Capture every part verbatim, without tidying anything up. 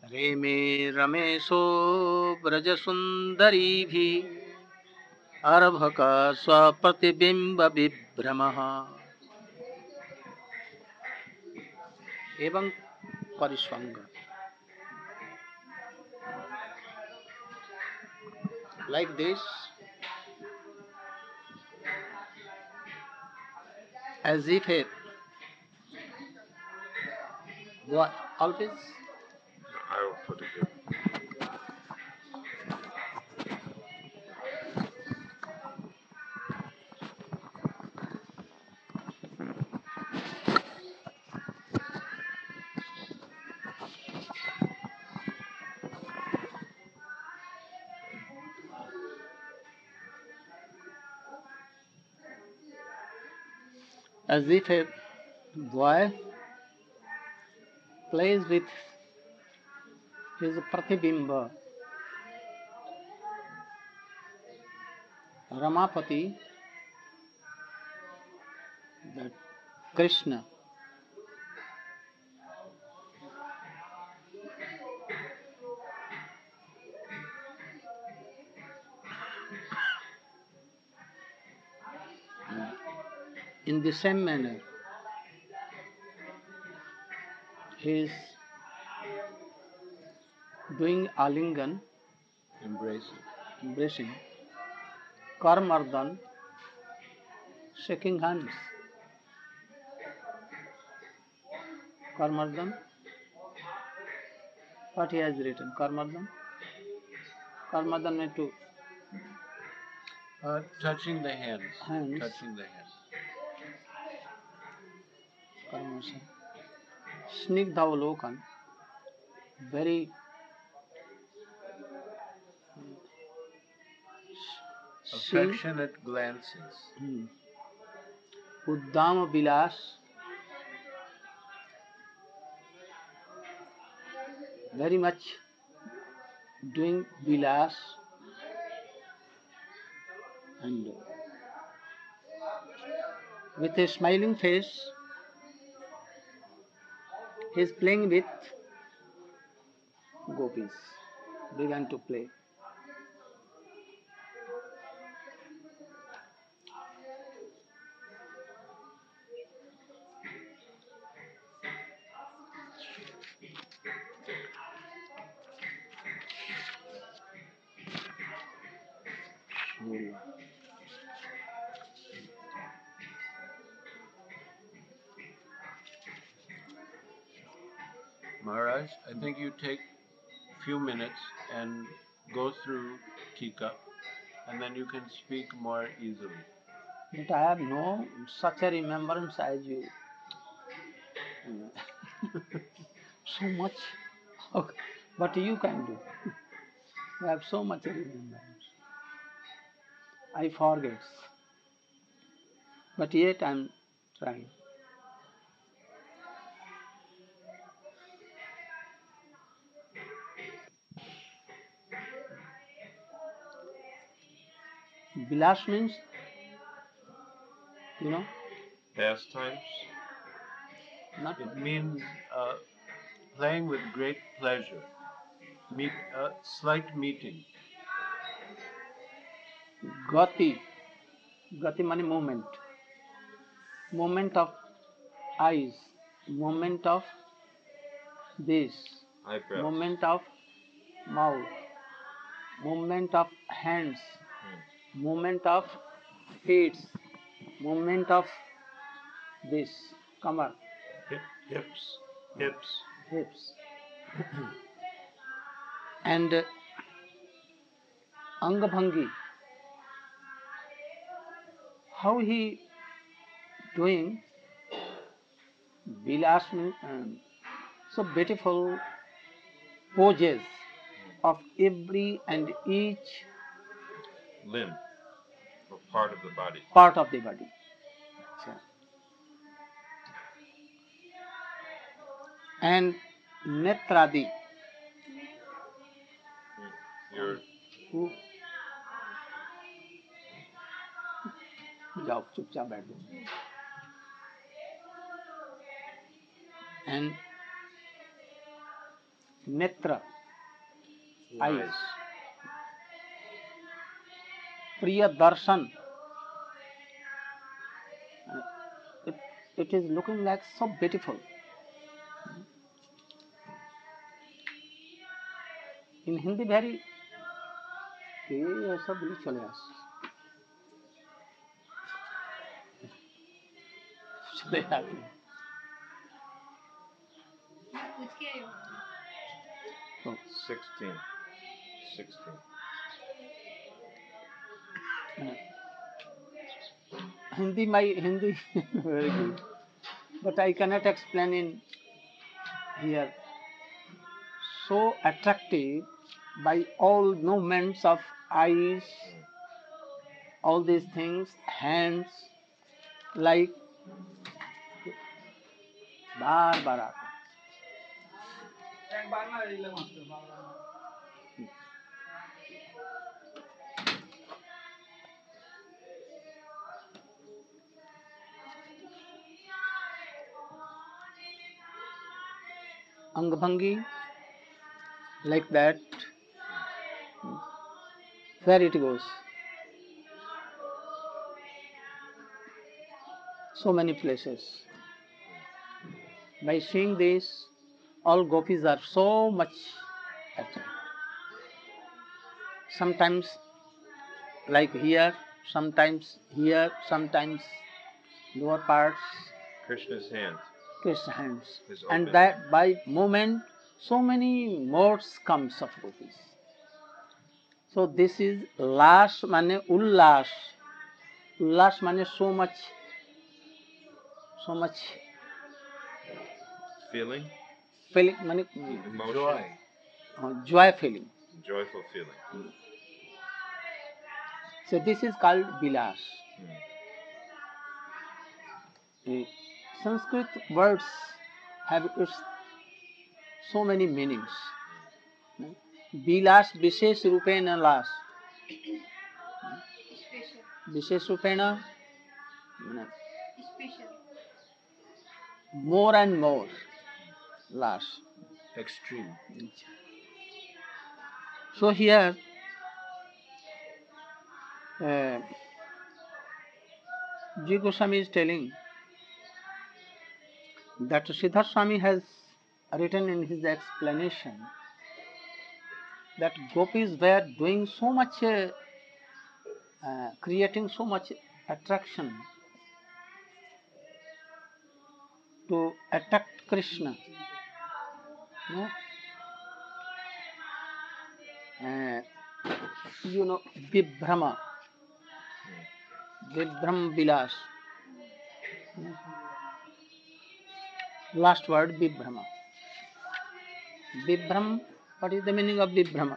रेमे रमेशो व्रजसुन्दरीभिः अर्भक स्वप्रतिबिम्बविभ्रमः एवं परिस्वंग. Like this, as if a what always I will put it here. as if a boy plays with his pratibimba, Ramapati, that Krishna. In the same manner, he is doing alingan, Embracing. embracing, karmardan, shaking hands. Karmardan, what he has written? Karmardan? Karmardan meant to Uh, touching the hands. hands. Touching the hands. Karmardan. Snigdhavalokan, very Affectionate glances. Hmm. Uddama Vilas, very much doing Vilas, and with a smiling face, he is playing with gopis. Began to play. Maharaj, I think you take a few minutes and go through Tika, and then you can speak more easily. But I have no such a remembrance as you. So much. Okay. But you can do. You have so much remembrance. I forget. But yet I am trying. Vilas means, you know, Pastimes. not It means uh, playing with great pleasure. Meet a uh, slight meeting. gati. Gati means movement. Movement of eyes. Movement of this. Eyebrows. Movement of mouth. Movement of hands. Hmm. Movement of feet. Movement of this. Kamar. Hip, hips. Hips. Hips. And uh, Angabhangi. How he doing Vilas means um, so beautiful poses of every and each Limb. Or part of the body. part of the body. So, and Netradi. Your who जाओ चुपचाप बैठ जाओ. And netra, eyes. Nice. Priya darshan. Uh, It, it is looking like so beautiful. In Hindi very ये सब भी चले आस चले आते हैं। पूछ के आए हो? तो Sixteen. Sixteen. Hindi, my Hindi very good, but I cannot explain in here. So attractive by all movements of eyes, all these things, hands, like बार बार आता अंगभंगी like that, where it goes. So many places. By seeing this, all gopis are so much attracted. Sometimes like here, sometimes here, sometimes lower parts, Krishna's hand Krishna hands. is And open. that by movement, so many modes comes of gopis. So this is las mane ullas. Ullas mane so much, so much Feeling, feeling, mane emotion, Joy. uh, joy feeling. joyful feeling. So this is called bilas. Hmm. Uh, Sanskrit words have its so many meanings. Bilas vishesh rupena las. Special. Vishesh rupena, mane Special. more and more las. Extreme. So here, uh, Ji Goswami is telling that Siddhartha Swami has written in his explanation that gopis were doing so much, uh, uh, creating so much attraction to attract Krishna. No? Uh, you know, Vibhrama, Vibhram Vilas. Last word, Vibhrama. Vibhram, what is the meaning of Vibhrama?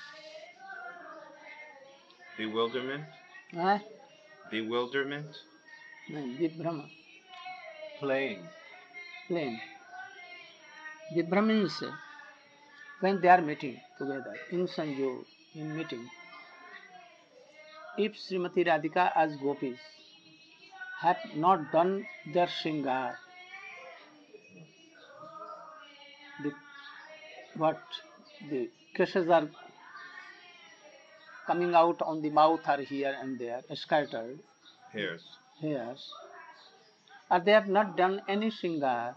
Bewilderment, Huh? bewilderment, No, Vibhrama, Playing. plain. Vibhram means uh, when they are meeting together in Sanjog, in meeting, if Srimati Radhika as gopis have not done their shringar, the what the cases are coming out on the mouth are here and there, scattered hairs. hairs, or they have not done any shringar,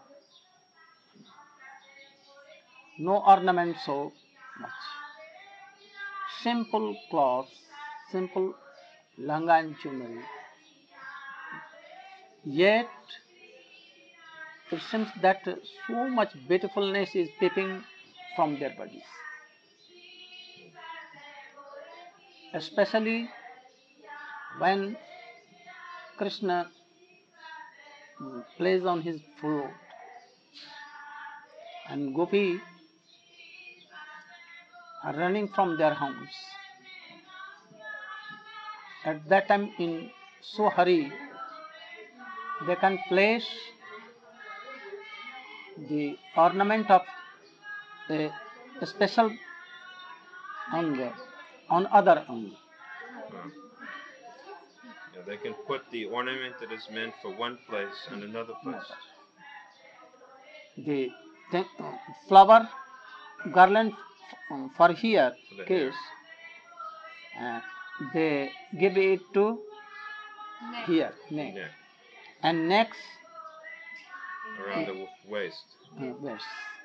no ornament so much, simple clothes, simple langa and chunari, yet it seems that so much beautifulness is peeping from their bodies. Especially when Krishna mm, plays on his flute and gopi are running from their homes. At that time in so hurry, they can place the ornament of a, a special anga on other anga. Wow. Yeah, they can put the ornament that is meant for one place in another place. The th- flower garland f- for here For the kids, uh, they give it to Neck. here neck, neck, and next around the w- waist. uh, waist.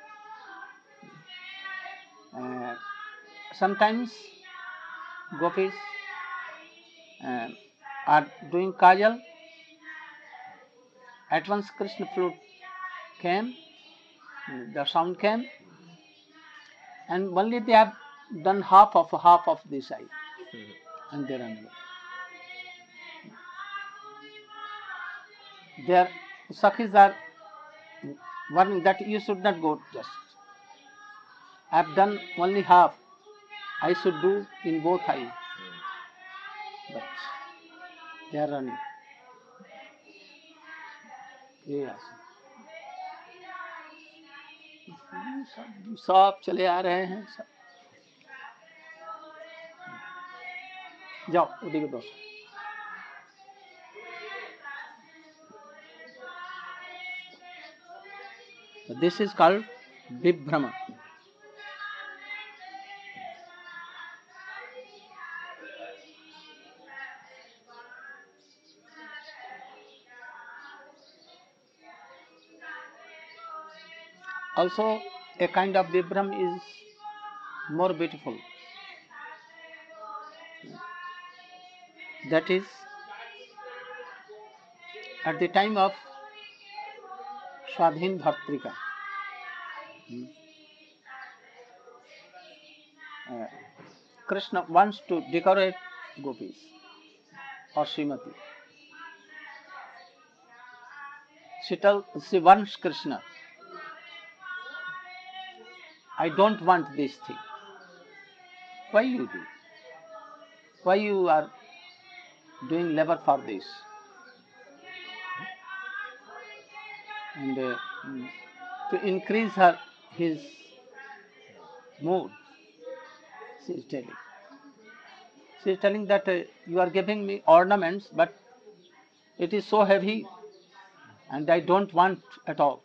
Uh, sometimes gopis uh, are doing kajal. At once Krishna flute came, the sound came, and only they have done half of half of this eye, and they run away. Their sakhis are warning that you should not go just. I have done only half. I should do in both eyes, but they are running. Yes. सब सब चले आ रहे हैं सब. जाओ उदी के दोस्त. This is called Vibhrama. Also, a kind of Vibram is more beautiful. That is, at the time of Swadhin Bhartrika, uh, Krishna wants to decorate gopis or Srimati. She tells, she wants Krishna, I don't want this thing. Why you do? Why you are doing labor for this? And uh, mm, to increase her his mood, she is telling. She is telling that uh, you are giving me ornaments, but it is so heavy, and I don't want at all.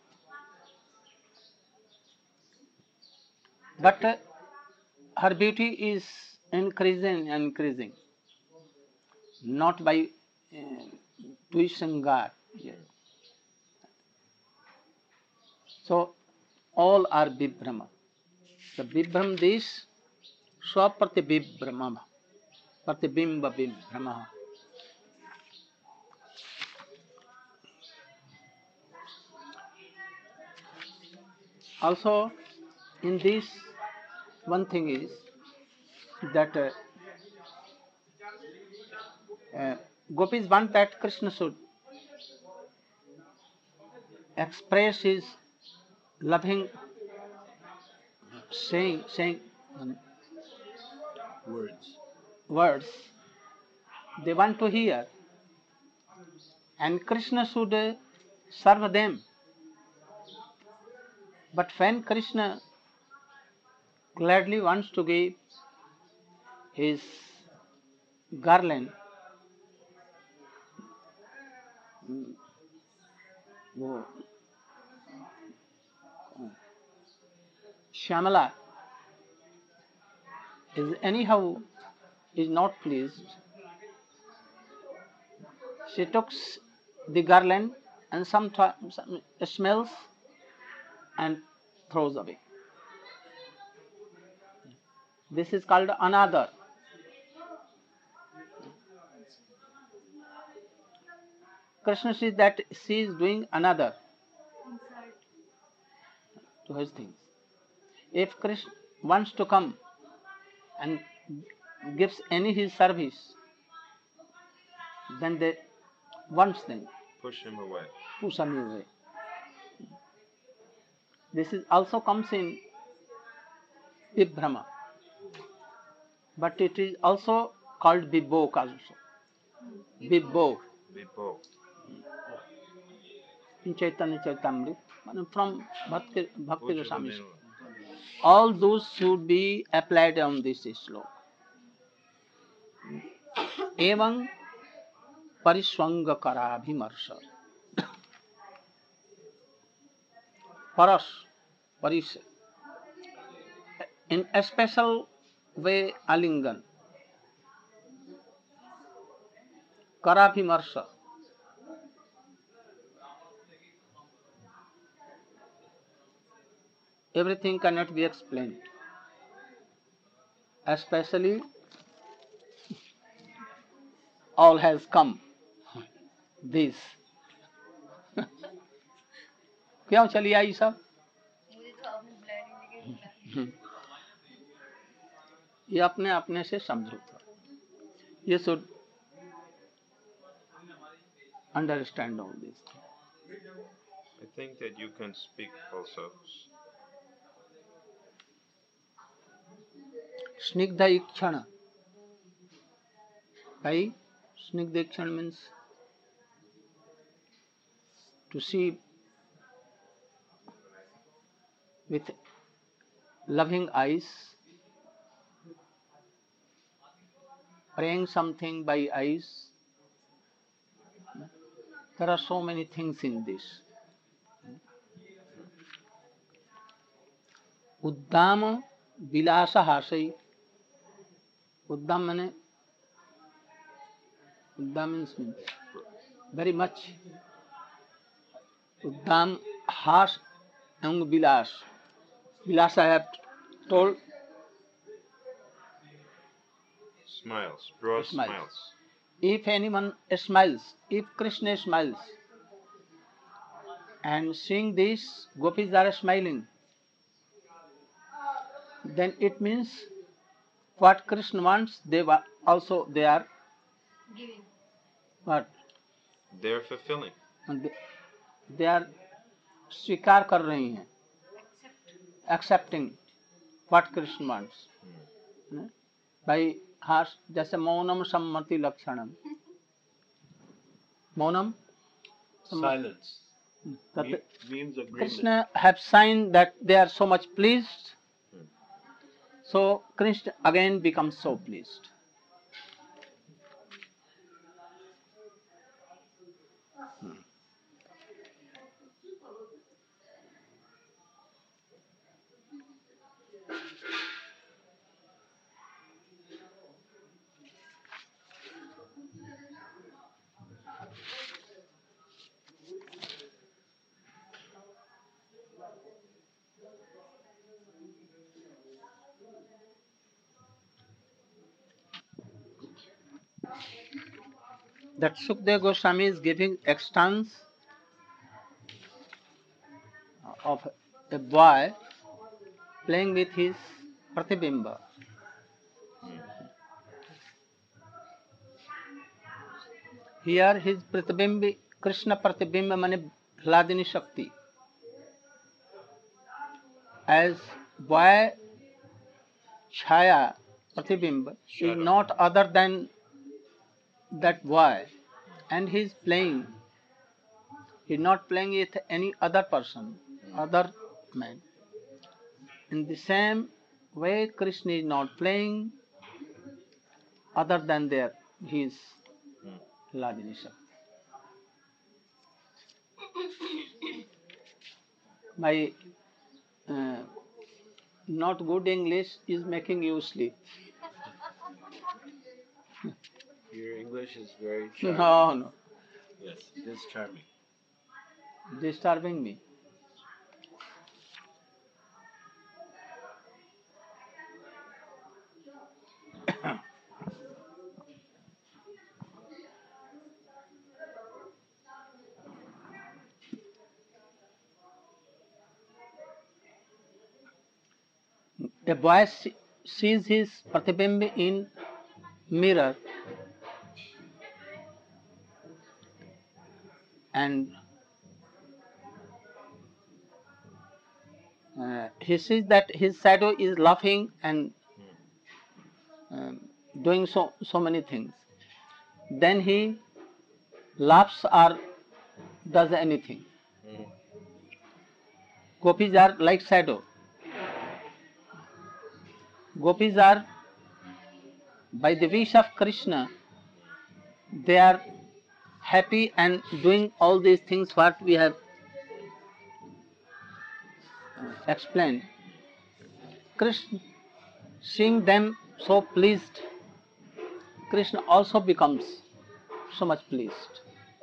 But uh, her beauty is increasing and increasing, not by uh, tuition God. Yes. So all are Vibhrama. The Vibhram this Swapratibibrama, Pratibimba Vibhrama. Also, in this, one thing is that uh, uh, gopis want that Krishna should express his loving saying, saying um, Words. words. They want to hear, and Krishna should uh, serve them. But when Krishna gladly wants to give his garland, mm, वो Shyamala is anyhow is not pleased. She took the garland and sometimes smells and throws away. This is called another. Krishna says that she is doing another Insult. to his things. If Krishna wants to come and gives any his service, then they wants them, Push him away. push him away. This is also comes in Vibhrama, but it is also called Vibhok also. Vibhok Vibho. in Chaitanya Charitamrita, from Bhakti, Bhakti Rasami. Ujjavanil. All those should be applied on this sloka. Evam pariswanga karabhimarsha. Paras, paris, in a special way alingan, karabhimarsha. Everything cannot be explained, especially all has come. This क्यों चली आई सब? मुझे तो अपने blending लेके ये अपने अपने से समझौता. You should understand all this. I think that you can speak also. Snigdha ikshana. Why? Snigdha ikshana means to see with loving eyes, praying something by eyes. There are so many things in this. Uddama vilasa hasai. Uddam means Uddam means very much. Uddam has and vilas. Vilas I have told. Smiles, broad Smiles. smiles. If anyone smiles, if Krishna smiles, and seeing this, gopis are smiling, then it means what Krishna wants, they wa- also they are giving. what? They're fulfilling. And they, they are स्वीकार कर रही हैं, accepting what Krishna wants. By harsh, जैसे मौनम सम्मति लक्षणम. Mounam Silence that me- means agreement. Krishna have signed that they are so much pleased, so Krishna again becomes so pleased. That Sukdev Goswami is giving extents of a boy playing with his Pratibimba. Here his Pratibimbi, Krishna Pratibimba mane Hladini Shakti. As boy Chaya Pratibimba is not other than that boy, and he is playing. He is not playing with any other person, other man. In the same way, Krishna is not playing other than their his Hladini Shakti. My uh, not good English is making you sleep. Your English is very charming. No, no, Yes, it is charming. disturbing me. A boy see- sees his Pratibimbi in mirror and uh, he sees that his shadow is laughing and um, doing so so many things. Then he laughs or does anything. Gopis are like shadow. Gopis are, by the wish of Krishna, they are happy and doing all these things what we have uh, explained. Krishna, seeing them so pleased, Krishna also becomes so much pleased.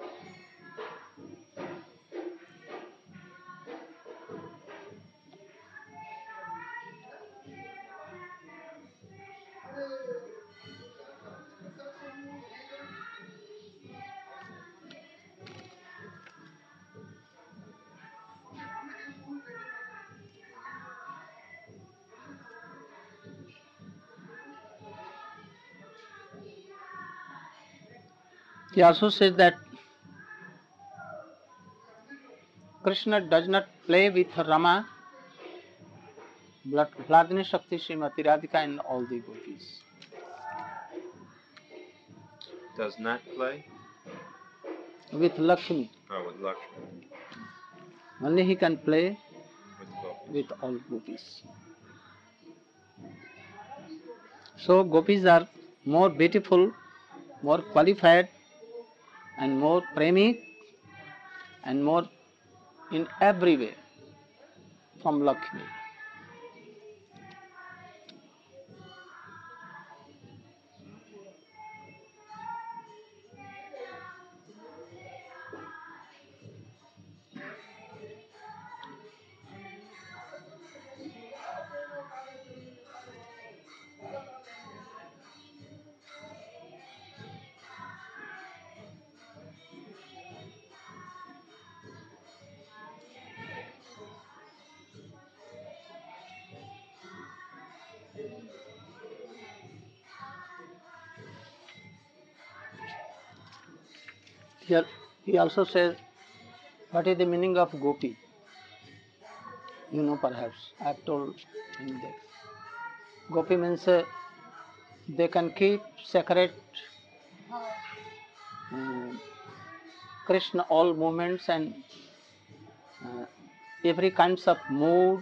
He also says that Krishna does not play with Rama, Vladini Shakti, Srimati Radhika and all the gopis. Does not play With Lakshmi. oh, with Lakshmi. Only he can play With gopis. with all gopis. So gopis are more beautiful, more qualified and more premi and more in every way from Lakshmi. Here he also says, what is the meaning of gopi? You know perhaps, I have told him that. Gopi means uh, they can keep sacred uh, Krishna all movements and uh, every kinds of mood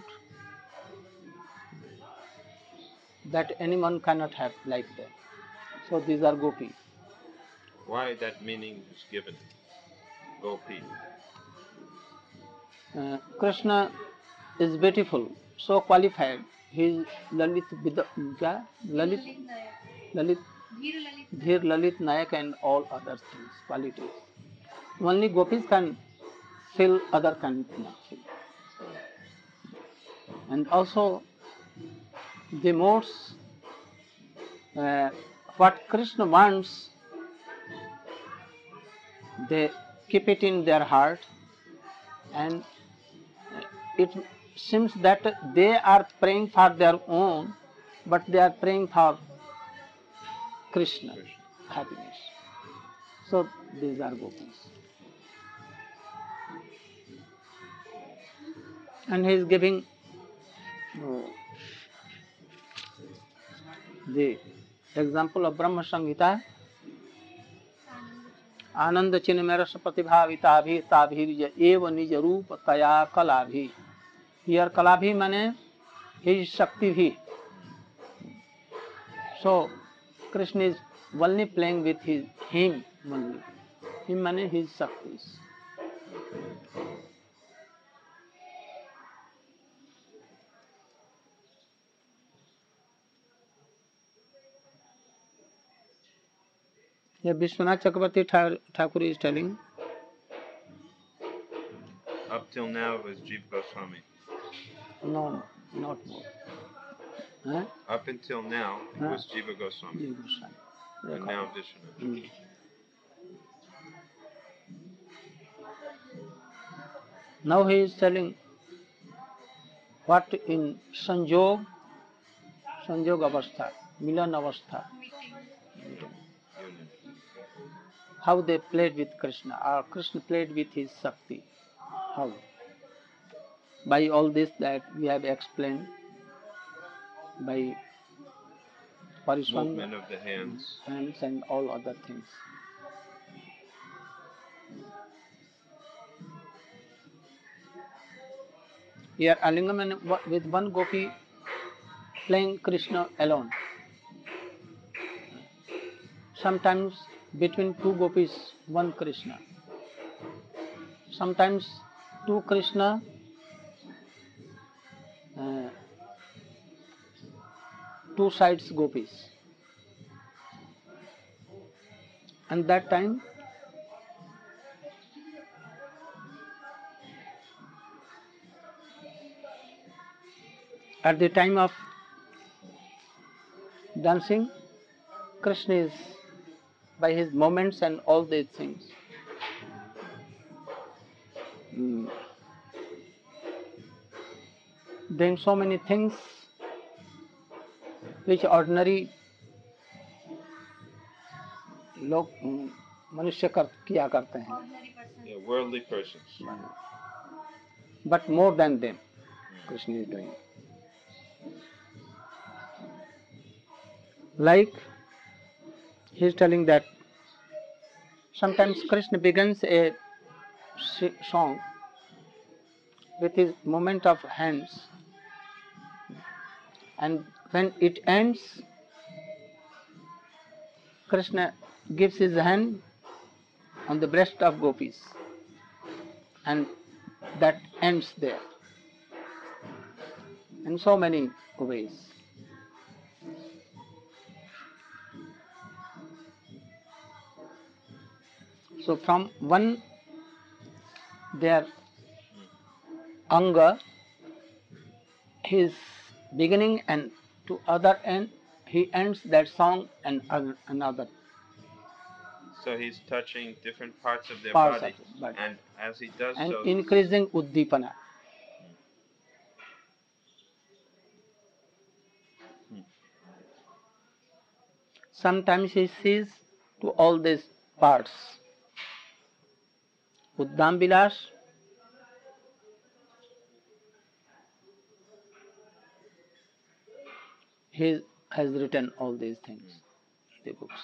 that anyone cannot have like that. So these are gopi. Why that meaning is given? Gopi. Uh, Krishna is beautiful, so qualified. He is Lalit, Vida, kya? Lalit, Lalit, Dhir, Lalit, Nayak and all other things, qualities. Only gopis can fill, other can not fill. And also the modes, uh, what Krishna wants, they keep it in their heart, and it seems that they are praying for their own, but they are praying for Krishna, happiness. So these are gopis. And he is giving uh, the example of Brahma Samhita. आनंद चिन्ह में रस प्रतिभाविता भी ताभीर्य एव निज रूप तया कला भी. Here कला भी माने his शक्ति भी. So Krishna is only playing with his him only. Him माने his शक्ति. Here Vishwanath Chakravarti Thakur is telling. Up till now it was Jiva Goswami. No, no, not more. Huh? Up until now it Huh? was Jiva Goswami. Jiva Goswami. And now Vishwanath. Mm. Now he is telling what in Sanjog, Sanjog Avastha, Milan Avastha, how they played with Krishna, or Krishna played with his Shakti. How? By all this that we have explained, by Movement of the hands. hands and all other things. Here Alingaman with one gopi playing Krishna alone. Sometimes between two gopis, one Krishna. Sometimes two Krishna, uh, two sides gopis. And that time at the time of dancing, Krishna is, by his movements and all these things, mm, doing so many things which ordinary लोग mm, मनुष्य कर किया करते हैं. Ordinary person. Yeah, worldly persons. But more than them, Krishna is doing. Like he is telling that sometimes Krishna begins a si- song with his movement of hands, and when it ends, Krishna gives his hand on the breast of gopis, and that ends there. In so many ways. So from one their anga, his beginning, and to other end, he ends that song and other- another So he's touching different parts of their parts body, of the body, and as he does and so, increasing uddipana. Sometimes he sees to all these parts. Uddam Vilas, he has written all these things in the books.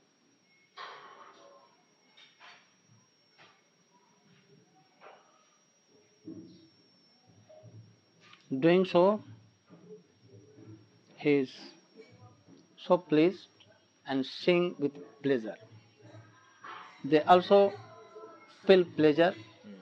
Doing so, he is so pleased and sing with pleasure. They also feel pleasure.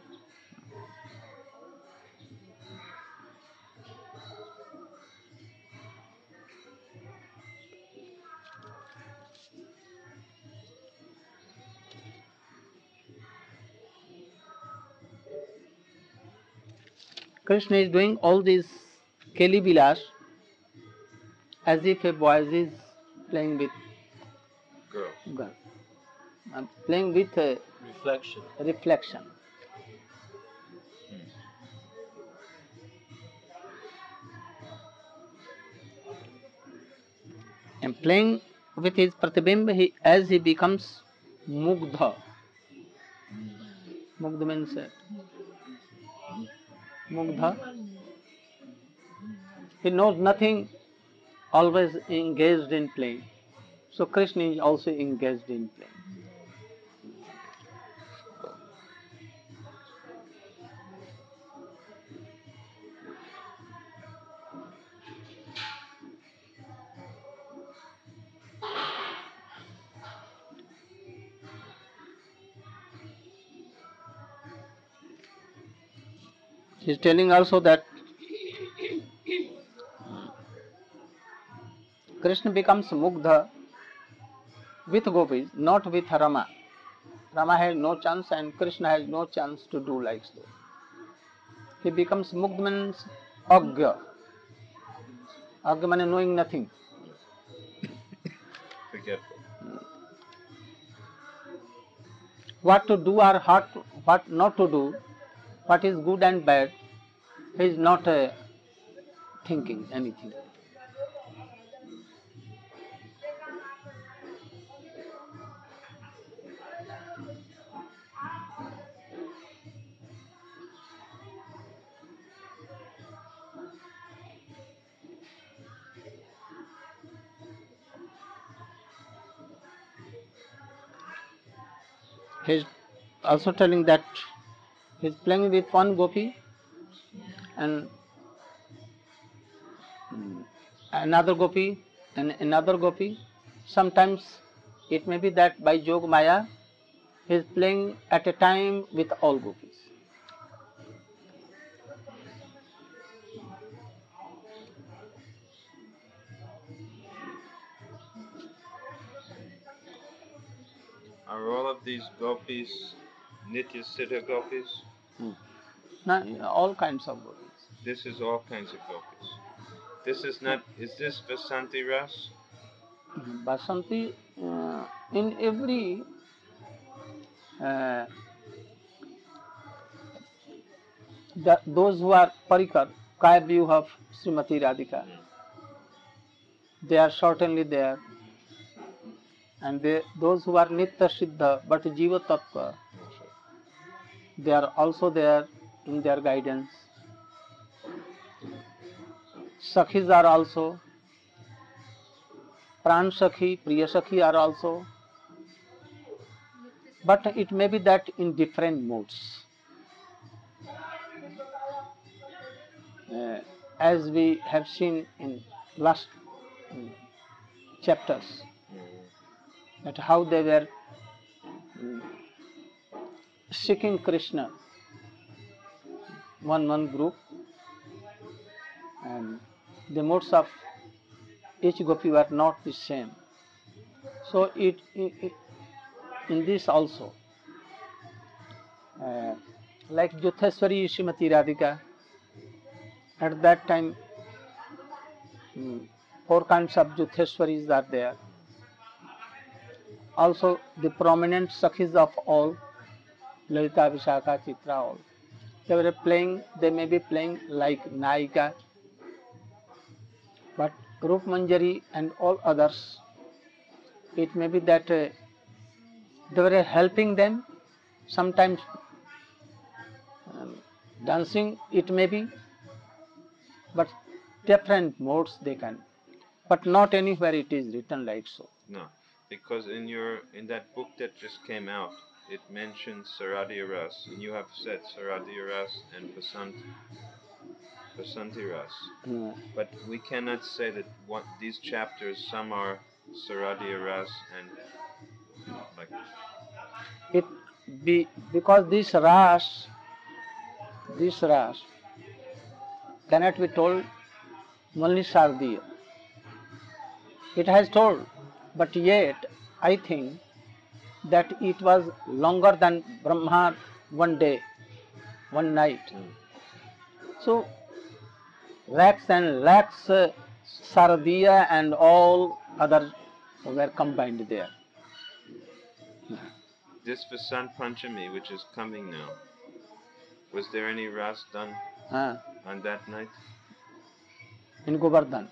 Krishna is doing all these Keli Vilas as if a boy is playing with girl. girl, uh, playing with a Reflection. reflection. And playing with his pratibimb, he, as he becomes mugdha. Mugdha means uh, mugdha. He knows nothing, always engaged in playing. So Krishna is also engaged in playing. He is telling also that Krishna becomes mugdha with gopis, not with Rama. Rama has no chance and Krishna has no chance to do like so. He becomes mugdha means agya. Agya means knowing nothing. Forgetful. What to do or what, what not to do, what is good and bad, he is not uh, thinking anything. He is also telling that he is playing with one gopi and another gopi and another gopi. Sometimes it may be that by Jog Maya he is playing at a time with all gopis. are all of these gopis Nitya Siddha gopis? Hmm. Now, all kinds of gopis. This is all kinds of gopis. This is not, is this Vasanti Ras? Basanti, uh, in every uh, the, those who are Parikar, Kaya Vyuha of Srimati Radhika, they are certainly there. And they, those who are Nitya Siddha but Jiva Tattva, they are also there in their guidance. Sakhis are also, Pran Sakhi, Priya Sakhi are also, but it may be that in different modes. Uh, as we have seen in last um, chapters, that how they were um, seeking Krishna, one one group, and the modes of each gopi were not the same. So it, it, it in this also, uh, like Jutheswari Srimati Radhika, at that time um, four kinds of Jutheswaris are there. Also the prominent Sakhis of all, Lalita, Vishakha, Chitra, all, they were playing, they may be playing like Naika, but Rup Manjari and all others, it may be that uh, they were helping them, sometimes um, dancing it may be, but different modes they can, but not anywhere it is written like so. No, because in your in that book that just came out, it mentions Saradhya Ras, and you have said Saradhya Ras and Vasant, Vasanti Ras. Hmm. But we cannot say that what these chapters, some are Saradhya Ras and like It be because this ras, this ras cannot be told only Sardiya. It has told, but yet I think that it was longer than Brahma one day, one night. So lakhs and lakhs uh, Sardiya and all other were combined there. this Vasant Panchami, which is coming now. Was there any Ras done Uh, on that night? in Govardhan.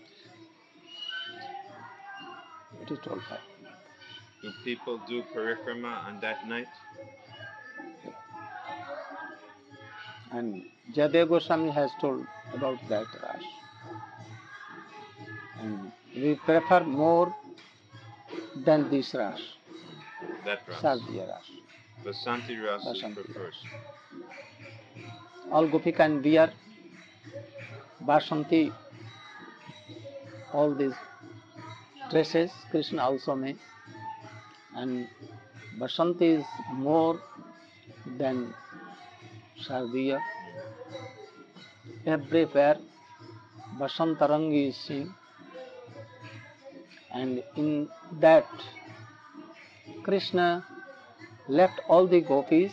It is told by. Do people do parikrama on that night? And Jayadev Goswami has told about that ras. And we prefer more than this ras, That Ras. Sardiya ras. Vasanti Ras is Vasanti prefers. All gopi can wear Basanti, all these dresses, Krishna also may. And Basanti is more than Sardiya. Everywhere Basantarangi is seen, and in that Krishna left all the gopis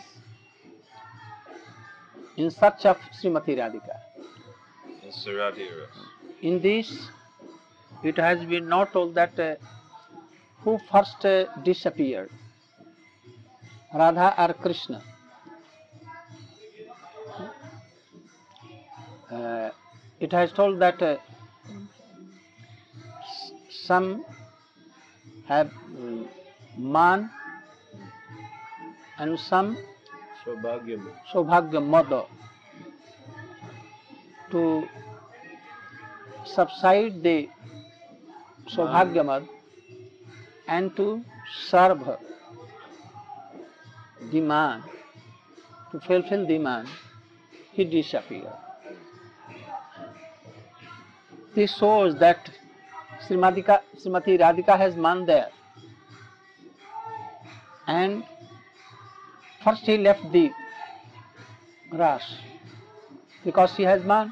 in search of Srimati Radhika. In Saradhya Ras. In this, it has been not told that uh, who first uh, disappeared, Radha or Krishna. Uh, it has told that uh, some have um, man and some Saubhagyam. Saubhagya mother to subside the Saubhagya mother and to serve her, the man, to fulfill the man, he disappeared. This shows that Srimati Radhika has man there, and first he left the ras because she has man.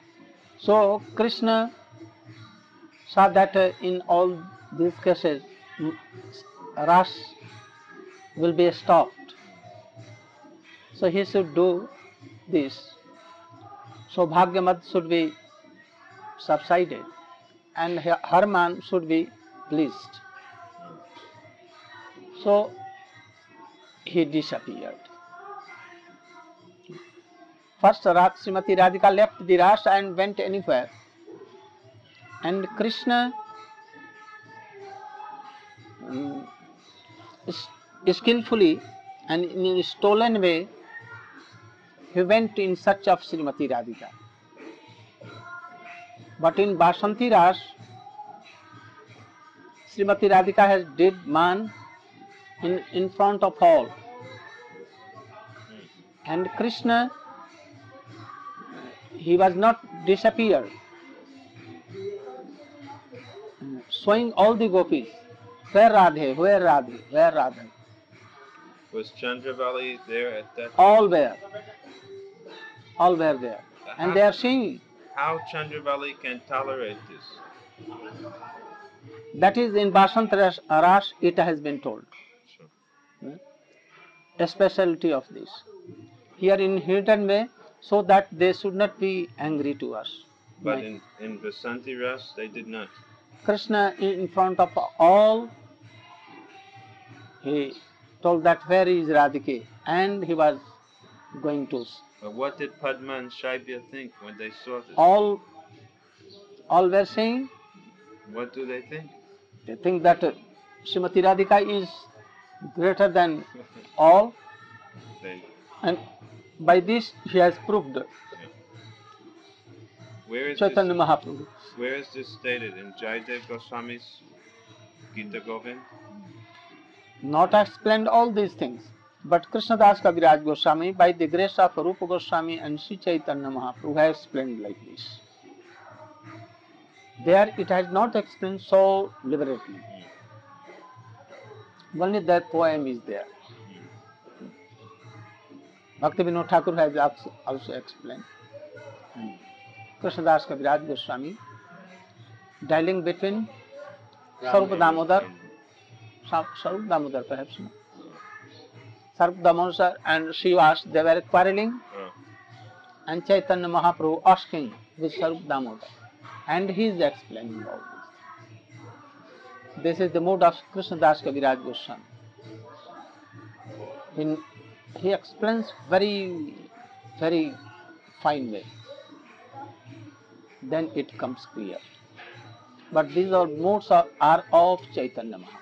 So Krishna saw that uh, in all these cases mm, ras will be stopped. So he should do this. So Bhagyamad should be subsided and Hanuman should be pleased. So he disappeared. First, Srimati Radhika left the Ras and went anywhere. And Krishna um, skillfully and in a stolen way, he went in search of Srimati Radhika. But in Basanti Ras, Srimati Radhika has did man in, in front of all. And Krishna, he was not disappeared, showing all the gopis, where Radhe, where Radhe, where Radhe. Was Chandravali there at that? All were, all were there, and they are singing. How Chandravali can tolerate this? That is in Basant Ras, Ras it has been told. Sure. A specialty of this. Here in hidden way, so that they should not be angry to us. But Right. in, in Vasanti Ras, they did not. Krishna in front of all, he told that where is Radhike, and he was going to. But what did Padma and Shaibya think when they saw this? All, all were saying, What do they think? they think that uh, Srimati Radhika is greater than all, They, and by this he has proved where is Chaitanya this, Mahaprabhu. where is this stated? In Jayadev Goswami's Gita Govind? Not explained all these things, but Krishnadas Kaviraj Goswami, by the grace of Rupa Goswami and Sri Chaitanya Mahaprabhu, have explained like this. There it has not explained so liberally. Only that poem is there. Bhakti Vinod Thakur has also explained. Krishnadas Kaviraj Goswami, dialing between Sarupa Damodar, Sarupa Damodar perhaps, no? Sarupa Damodar and Srivas, they were quarreling, Oh. and Chaitanya Mahaprabhu asking with Sarupa Damodar, and he is explaining all this. This is the mood of Krishnadas Kaviraj Goswami. In, he explains very, very fine way. Then it comes clear. But these are moods are, are of Chaitanya Mahaprabhu.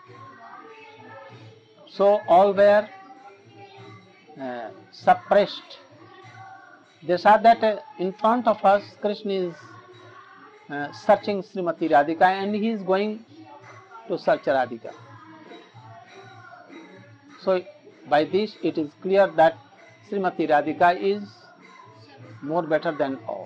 So all were uh, suppressed. They saw that uh, in front of us Krishna is uh, searching Srimati Radhika and he is going to search Radhika. So by this it is clear that Srimati Radhika is more better than all.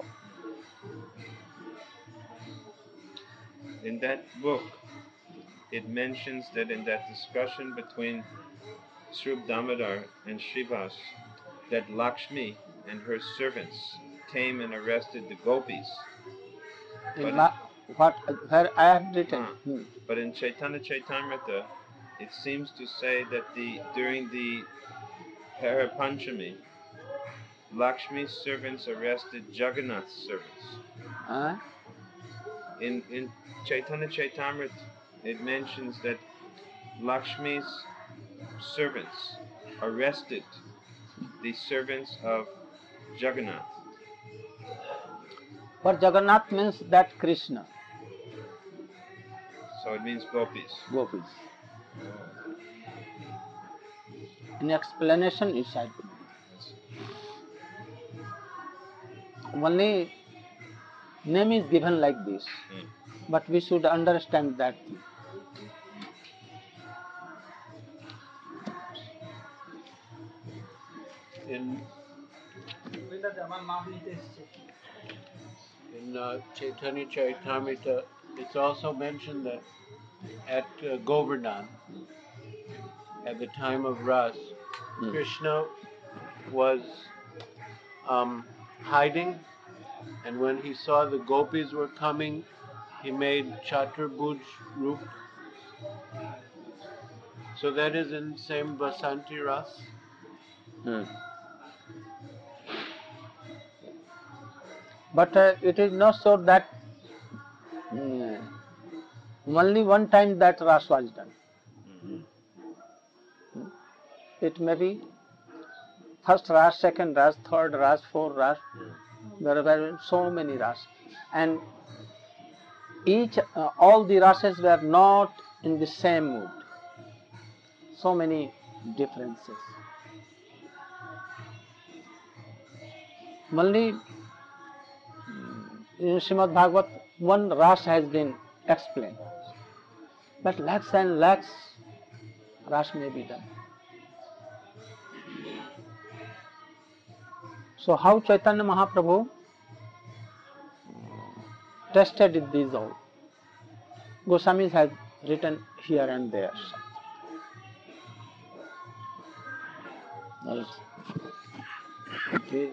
In that book, it mentions that in that discussion between Srup Damodar and Srivas, that Lakshmi and her servants came and arrested the gopis. In But- ma- what where I have written. Ah. Hmm. But in Chaitanya Chaitamrita, it seems to say that the during the Parapanchami, Lakshmi's servants arrested Jagannath's servants. Huh? In in Chaitanya Chaitamrita, it mentions that Lakshmi's servants arrested the servants of Jagannath. For Jagannath means that Krishna, So it means gopis. gopis. An explanation is cited. Only name is given like this, Hmm. but we should understand that thing. In in uh, Chaitanya Charitamrita, it's also mentioned that at uh, Govardhan, at the time of Ras, Hmm. Krishna was um, hiding, and when he saw the gopis were coming, he made Chaturbhuj Rup So that is in same Vasanti Ras? Hmm. But uh, it is not so that mm, only one time that ras was done. It may be first ras, second ras, third ras, fourth ras. There were so many ras, and each uh, all the rases were not in the same mood. So many differences. Only in Srimad Bhagavat, one ras has been explained, but lakhs and lakhs ras may be done. So how Chaitanya Mahaprabhu tested these all? Goswamis have written here and there. Yes. Please.